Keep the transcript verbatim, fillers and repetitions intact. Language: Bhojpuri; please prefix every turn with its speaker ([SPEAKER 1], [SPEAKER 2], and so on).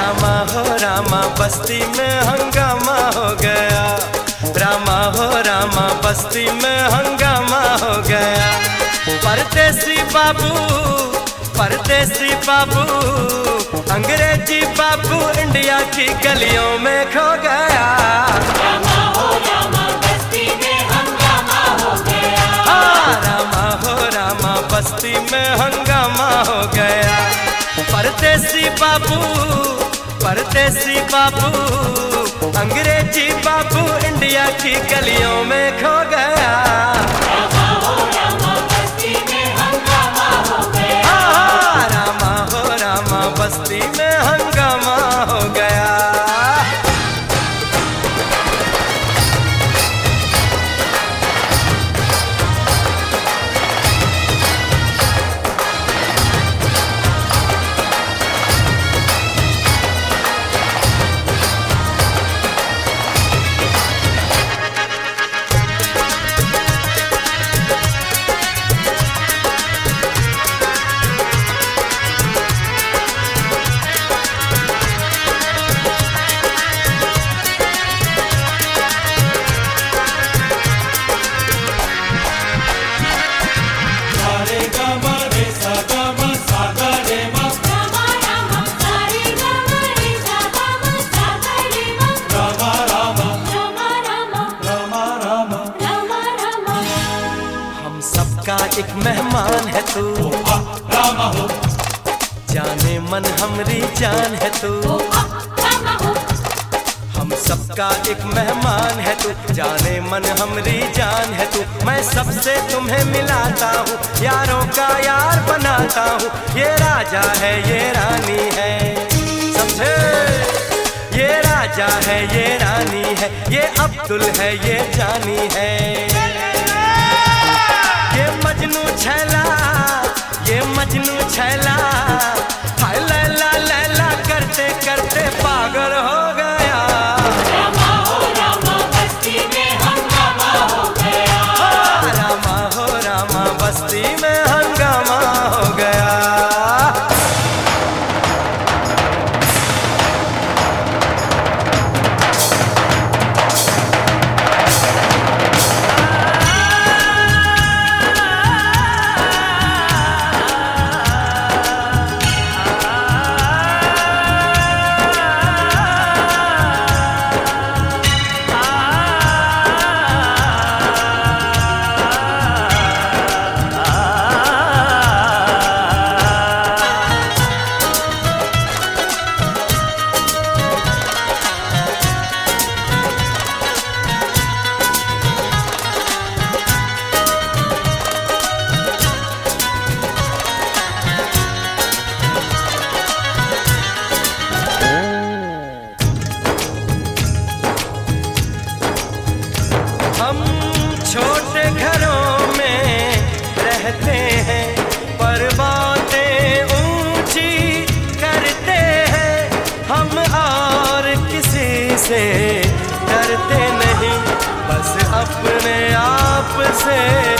[SPEAKER 1] रामा हो रामा बस्ती में हंगामा हो गया, रामा हो रामा बस्ती में हंगामा हो गया। परदेसी बाबू परदेसी बाबू अंग्रेजी बाबू इंडिया की गलियों में खो गया।
[SPEAKER 2] रामा हो रामा बस्ती में हंगामा हो गया,
[SPEAKER 1] हाँ रामा हो रामा बस्ती में हंगामा हो गया। परदेसी बाबू परदेसी बाबू अंग्रेजी बाबू इंडिया की गलियों में खो गया।
[SPEAKER 2] रामा हो रामा बस्ती में हंगामा हो गया,
[SPEAKER 1] हाँ रामा हो रामा बस्ती में हंगामा हो गया।
[SPEAKER 2] रामा रामा सारे रामा रे सा रामा सा रे रामा रामा रामा रामा रामा।
[SPEAKER 1] हम सबका एक मेहमान है तू,
[SPEAKER 2] रामा हो
[SPEAKER 1] जाने मन हमरी जान है तू।
[SPEAKER 2] रामा हो
[SPEAKER 1] हम सबका एक मेहमान है तू, जाने मन हमरी जान है तू। मैं सबसे तुम्हें मिलाता हूँ, यारों का यार बनाता हूँ। ये राजा है ये रानी है, समझे? ये राजा है ये रानी है, ये अब्दुल है ये जानी है। ये मजनू छैला ये मजनू छैला, हाय लैला लैला करते करते पागल हो गया।
[SPEAKER 2] रामा हो रामा बस्ती में हंगामा हो गया,
[SPEAKER 1] हाँ, रामा हो रामा बस्ती में हंगामा हो गया। हम छोटे घरों में रहते हैं, पर बातें ऊंची करते हैं। हम और किसी से डरते नहीं, बस अपने आप से